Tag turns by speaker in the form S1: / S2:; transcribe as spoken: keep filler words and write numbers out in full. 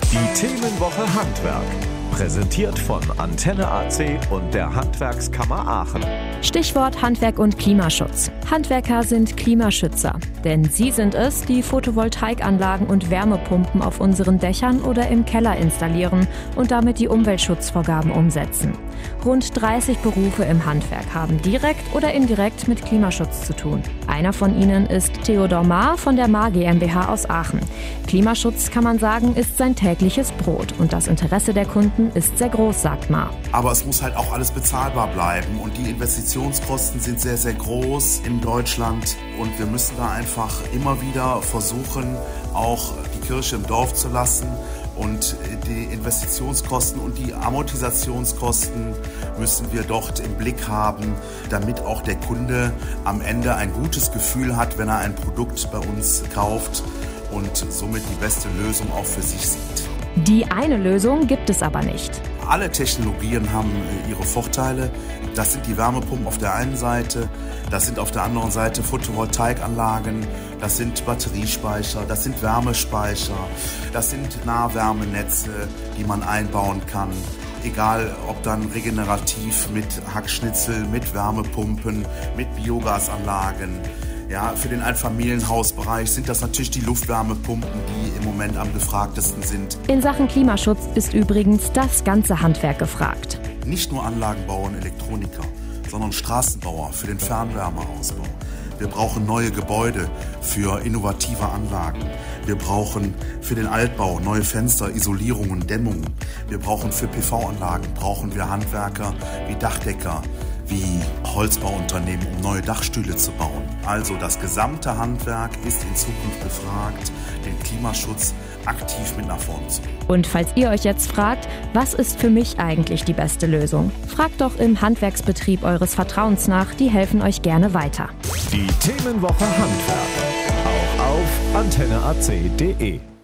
S1: Die Themenwoche Handwerk. Präsentiert von Antenne A C und der Handwerkskammer Aachen.
S2: Stichwort Handwerk und Klimaschutz. Handwerker sind Klimaschützer, denn sie sind es, die Photovoltaikanlagen und Wärmepumpen auf unseren Dächern oder im Keller installieren und damit die Umweltschutzvorgaben umsetzen. Rund dreißig Berufe im Handwerk haben direkt oder indirekt mit Klimaschutz zu tun. Einer von ihnen ist Theodor Maar von der Maar GmbH aus Aachen. Klimaschutz, kann man sagen, ist sein tägliches Brot und das Interesse der Kunden ist sehr groß, sagt Maar.
S3: Aber es muss halt auch alles bezahlbar bleiben und die Investitionskosten sind sehr, sehr groß in Deutschland und wir müssen da einfach immer wieder versuchen, auch die Kirche im Dorf zu lassen. Und die Investitionskosten und die Amortisationskosten müssen wir dort im Blick haben, damit auch der Kunde am Ende ein gutes Gefühl hat, wenn er ein Produkt bei uns kauft und somit die beste Lösung auch für sich sieht.
S2: Die eine Lösung gibt es aber nicht.
S3: Alle Technologien haben ihre Vorteile. Das sind die Wärmepumpen auf der einen Seite, das sind auf der anderen Seite Photovoltaikanlagen, das sind Batteriespeicher, das sind Wärmespeicher, das sind Nahwärmenetze, die man einbauen kann. Egal, ob dann regenerativ mit Hackschnitzel, mit Wärmepumpen, mit Biogasanlagen. Ja, für den Einfamilienhausbereich sind das natürlich die Luftwärmepumpen, die im Moment am gefragtesten sind.
S2: In Sachen Klimaschutz ist übrigens das ganze Handwerk gefragt.
S3: Nicht nur Anlagenbauer und Elektroniker, sondern Straßenbauer für den Fernwärmeausbau. Wir brauchen neue Gebäude für innovative Anlagen. Wir brauchen für den Altbau neue Fenster, Isolierungen, Dämmungen. Wir brauchen für P V-Anlagen, brauchen wir Handwerker wie Dachdecker, wie Holzbauunternehmen, um neue Dachstühle zu bauen. Also das gesamte Handwerk ist in Zukunft gefragt, den Klimaschutz aktiv mit nach vorne zu bringen.
S2: Und falls ihr euch jetzt fragt, was ist für mich eigentlich die beste Lösung? Fragt doch im Handwerksbetrieb eures Vertrauens nach, die helfen euch gerne weiter.
S1: Die Themenwoche Handwerk. Auch auf antenne a c punkt de.